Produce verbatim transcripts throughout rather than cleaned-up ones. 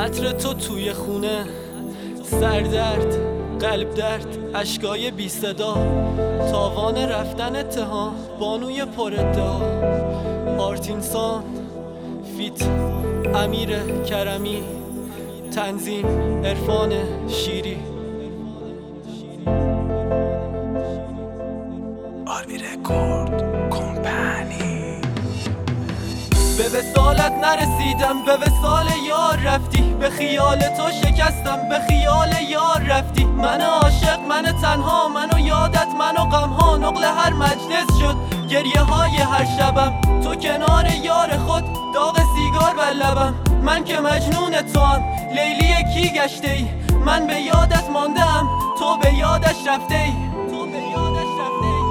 عطر تو توی خونه، سردرد، قلب درد، اشکای بی صدا، تاوان رفتن اتهام، بانوی پر ادعا، آرتینسان، فیت، امیر کرمی، تنظیم، عرفان شیری. آربی رکورد کمپانی. به وصالت نرسیدم، به وصال یار رفتی، به خیال تو شکستم، به خیال یار رفتی. من عاشق، من تنها، من و یادت، من و غمها، نقل هر مجلس شد گریه های هر شبم. تو کنار یار خود، داغ سیگار بر لبم. من که مجنون توام، لیلی کی گشته ای؟ من به یادت ماندم، تو به یادش رفته ای، تو به یادش رفته ای.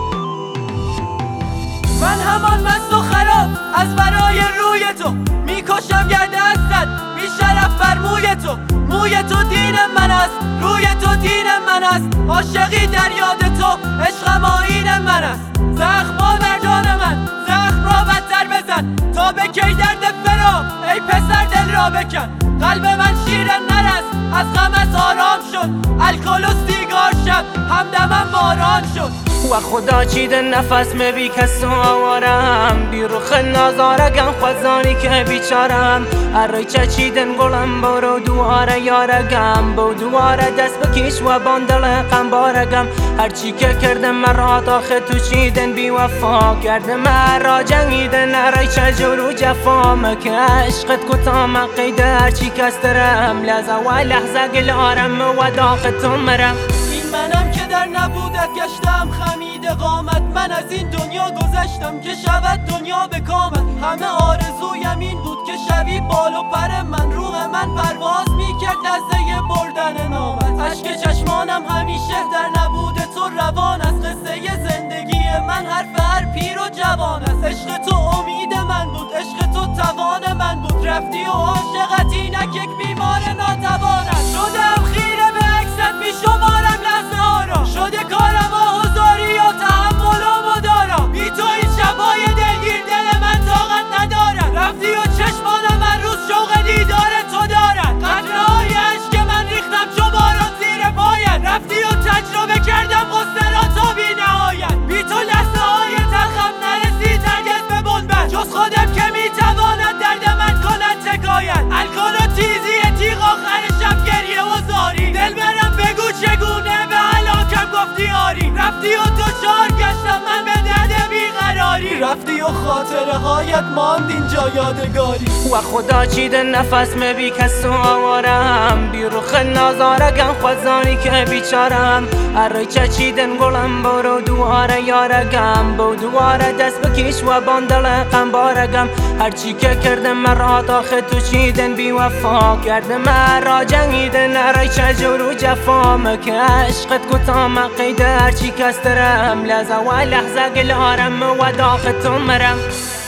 من همان مست و خراب از برای روی تو، میکشم گرد هستت بی شرف بر موی تو. موی تو دین من است، روی تو دین من است، عاشقی در یاد تو، عشقم آیین من است. زخما در جان من، زخم را بدتر بزن، تا به کی درد فراق ای پسر دل را بکن. قلب من شیر نرست، از غمت آرام شد، الکل و سیگار شب همدمم باران شد. و خدا چیده نفس می کس آوارم، بی رخ نازارگم خوزانی که بیچارم. اری چه چیدن گلم برو دواره یارگم، بو دواره دست بکش و باندل غم بارگم. هرچی که کردم مرا داخل تو چیدن بی وفا، کردم مرا جنگیدن اری چه جور و جفا. مکه عشقت کتام قیده هرچی کس درم، لحظه و لحظه گل آرم و داخل تو مرم. این منم که در نبودت گشتم خمید قامت، من از این دنیا گذشتم که شود دنیا به کامت. همه آرزویم این بود که شوی بال و پر من، روح من پرواز میکرد لحظه بردن نامت. اشک چشمانم همیشه در نبود تو روان است، قصه زندگی من حرف هر پیر و جوان است. عشق تو امید من بود، عشق تو توان من بود، رفتی و عاشقت اینک یک بیمار ناتوان است. شدم خیره به عکست بیشمارم لحظه ها را، شده کارم آهوزاری و تحمل و مدارا. بی تو این شبای دلگیر دل من طاقت ندارد، رفتی و چشمانم هر روز شوق دیدار تو دارد. قطره های عشق من ریختم چو باران زیر پایت، رفتی و تجربه کردم غصه را تا بی نهایت. بی تو لحظه های تلخم نرسید هرگز به بنبست، جز خودم که میتواند درد من کند تکایت. الکل و تیزی تیغ آخر شب گریه و زاری، دل برم بگو چگونه به هلاکم گفتی آری. رفتی و تو چار گشتم من به درد بیقراری، رفتی و خاطره هایت ماند اینجا یادگاری. و خدا چیده نفس می بی کس آوارم، بی رخ نازارگم خوزانی که بیچارم. اری چه چیدن گلم برو دواره یارگم، بو دواره دست بکش و باندل غم بارگم. هرچی که کردم مرا داخل تو چیدن بی وفا، کردم مرا جنگیدن اری چه جور و جفا. مکه عشقت کتام قیده هرچی کس درم، لحظه و لحظه گل آرم و داخل تو مرم.